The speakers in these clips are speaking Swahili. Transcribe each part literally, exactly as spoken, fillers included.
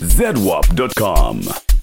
zedwap dot com.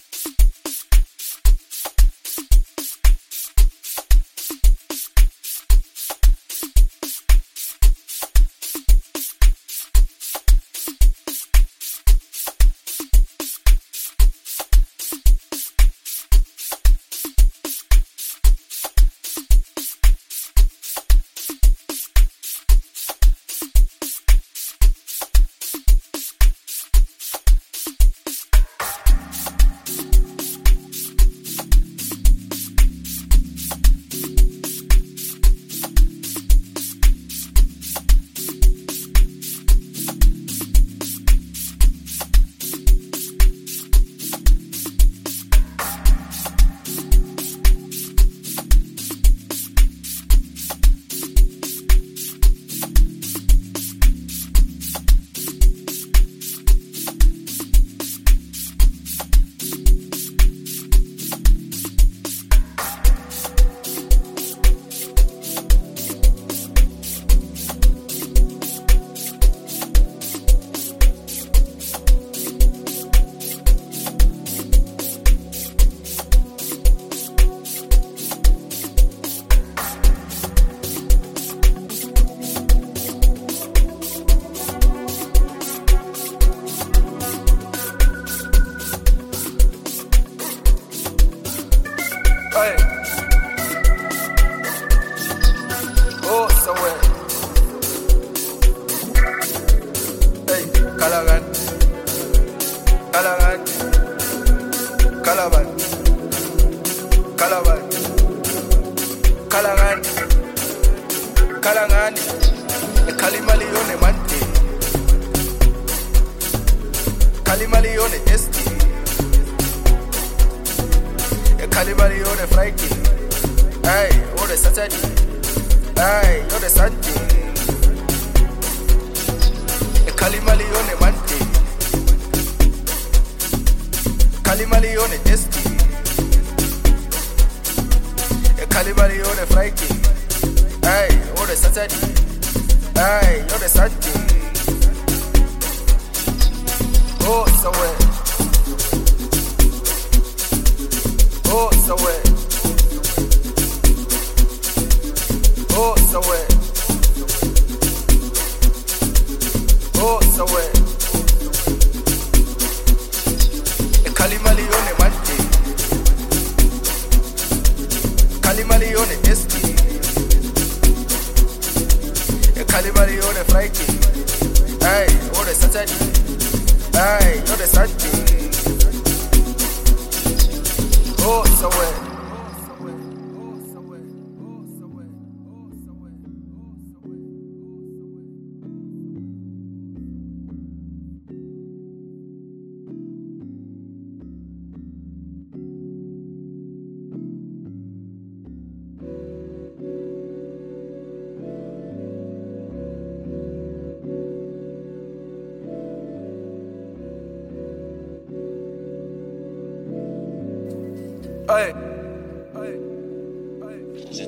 Hey, hey, hey.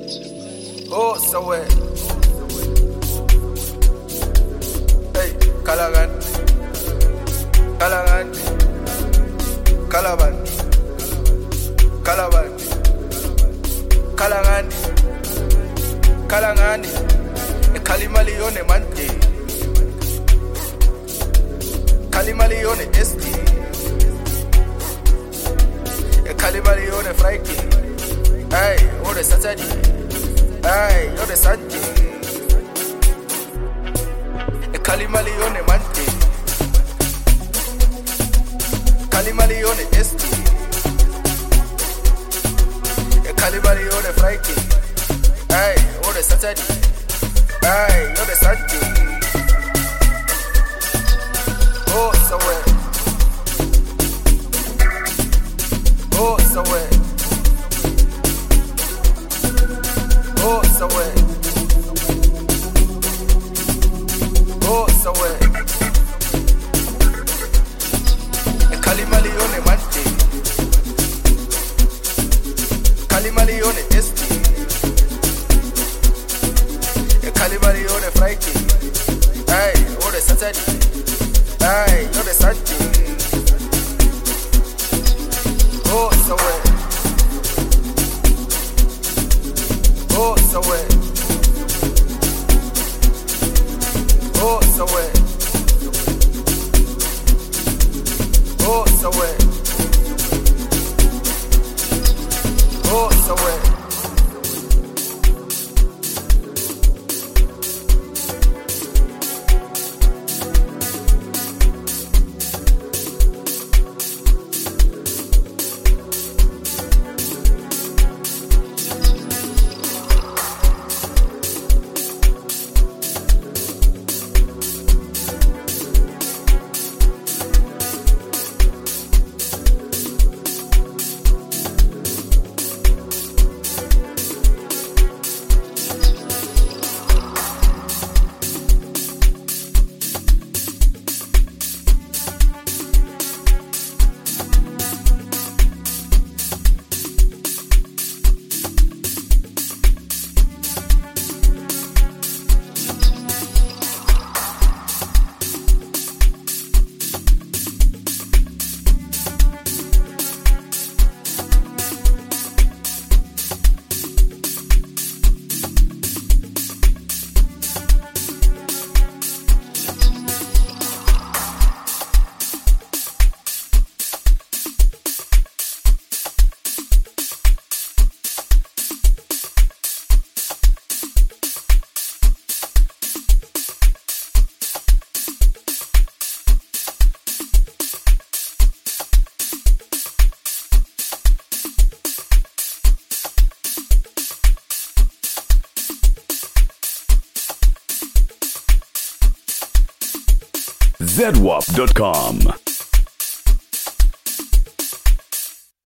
Oh, so wet. Hey, Kalagan, Kalagan, Kalaban, Kalaban, Kalagan, Kalagan, Kalimalione Mante, Kalimalione Esti. Kalimalione Friday, hey, or the Saturday, hey, or the Sunday. Kalimalione Monday, Kalimalione Esti, Kalimalione Friday, hey, or the Saturday, hey, or the Sunday. Oh, so well. Oh, so wet. Oh, so wet. Oh, so wet. Kalimalione Monday, Kalimalione Esti, Kalimalione Friday, hey, or the Saturday, hey, or the Sunday. Oh, so wet. Oh, so wet. Oh, so wet. Oh, so wet. Oh, so wet. Z W A P dot com